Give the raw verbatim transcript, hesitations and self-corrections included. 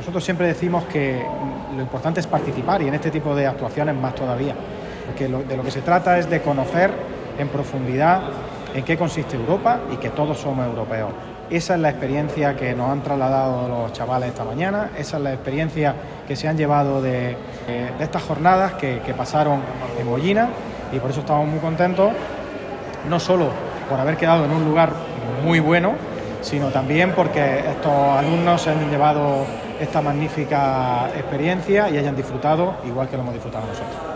nosotros siempre decimos que lo importante es participar, y en este tipo de actuaciones más todavía, porque lo, de lo que se trata es de conocer en profundidad en qué consiste Europa y que todos somos europeos. Esa es la experiencia que nos han trasladado los chavales esta mañana, esa es la experiencia que se han llevado de, de estas jornadas que, que pasaron en Mollina, y por eso estamos muy contentos, no solo por haber quedado en un lugar muy bueno, sino también porque estos alumnos se han llevado esta magnífica experiencia y hayan disfrutado igual que lo hemos disfrutado nosotros.